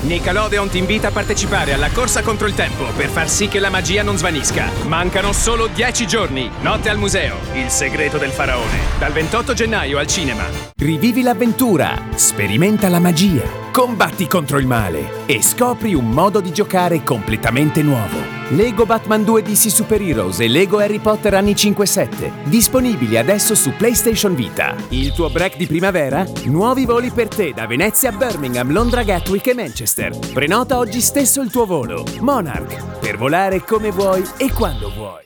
Nickelodeon ti invita a partecipare alla corsa contro il tempo per far sì che la magia non svanisca. Mancano solo 10 giorni. Notte al museo. Il segreto del faraone. Dal 28 gennaio al cinema. Rivivi l'avventura, sperimenta la magia, combatti contro il male e scopri un modo di giocare completamente nuovo. Lego Batman 2 DC Super Heroes e Lego Harry Potter anni 5-7, disponibili adesso su PlayStation Vita. Il tuo break di primavera? Nuovi voli per te da Venezia a Birmingham, Londra, Gatwick e Manchester. Prenota oggi stesso il tuo volo. Monarch, per volare come vuoi e quando vuoi.